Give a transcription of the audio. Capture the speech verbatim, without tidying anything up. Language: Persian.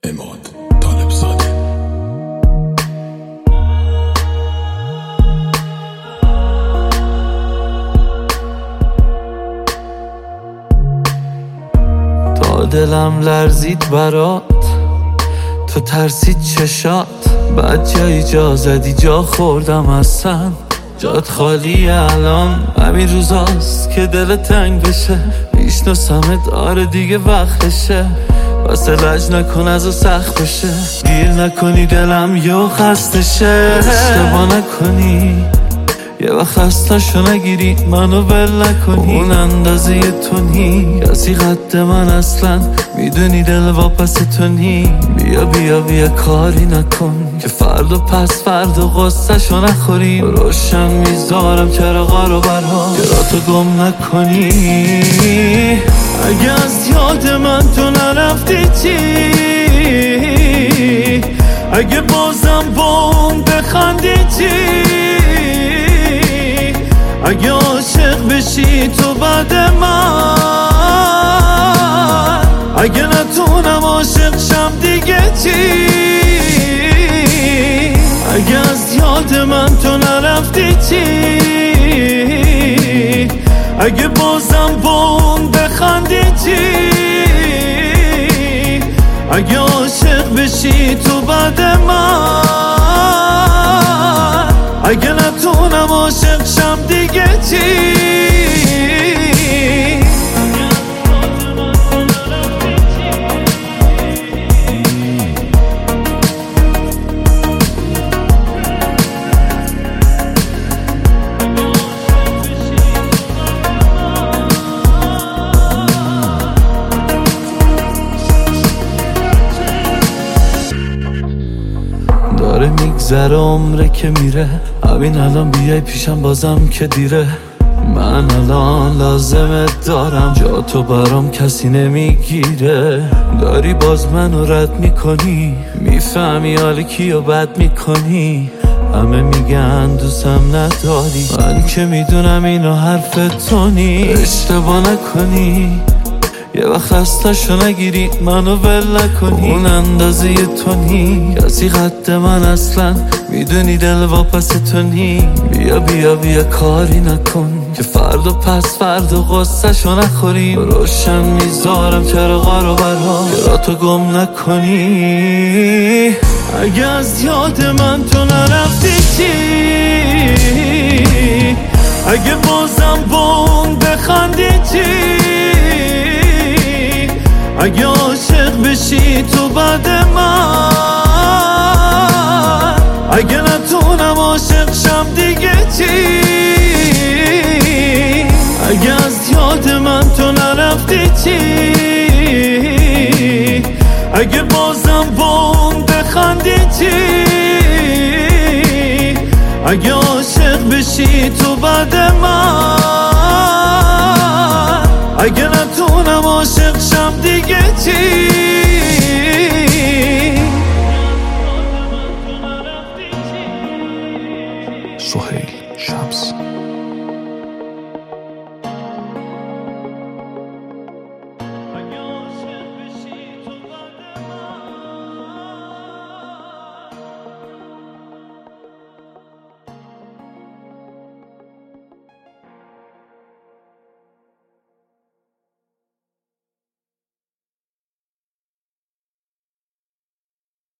اماد طالب زاده. تا دلم لرزید برات، تو ترسید چشات، بعد جایی جا زدی جا خوردم اصلا جات خالی. الان همین روزاست که دل تنگ بشه، میشناسمت آره دیگه وقتشه، واسه لج نکن از سخت بشه، گیر نکنی دلم یه خستشه. اشتباه نکنی یه وقت خستشو نگیری، منو ول نکنی، اون اندازه تو نی کسی قد من اصلا، میدونی دل واپس تو نی. بیا بیا بیا کاری نکن که فرد و پس فرد و غصه شو نخوریم، روشن میذارم چراغا رو برها تو گم نکنی. اگه از یاد من تو نرفتی چی، اگه بازم با اون بخندی چی، اگه عاشق بشی تو بعد من، اگه نتونم عاشق شم دیگه چی، اگه از یاد من تو نرفتی چی، اگه بازم با اون بخندی چی، اگه عاشق بشی تو بعد من، اگه نتونم عاشق شم دیگه چی. داره میگذره عمره که میره، همین الان بیای پیشم بازم که دیره. من الان لازمت دارم، جا تو برام کسی نمیگیره، داری باز منو رد میکنی، میفهمی حالی کیو بد میکنی، همه میگن دوستم نداری، من که میدونم اینو حرف تو نی. اشتباه نکنی یه وقت خستشو نگیری، منو ول نکنی، اون اندازه تو نی کسی قد من اصلا، میدونی دل واپس تو نی. بیا بیا بیا کاری نکن که فرد و پس فرد و غصه شو نخوریم، روشن میذارم چراغا رو برها تو گم نکنی. اگه از یاد من تو نرفتی چی، اگه بازم با اون بخندی چی، اگه عاشق بشی تو بعد من، اگه نتونم عاشق شم دیگه چی، اگه از یاد من تو نرفتی چی، اگه بازم با اون بخندی چی، اگه عاشق بشی تو بعد من، اگه نتونم عاشق شم دیگه چی.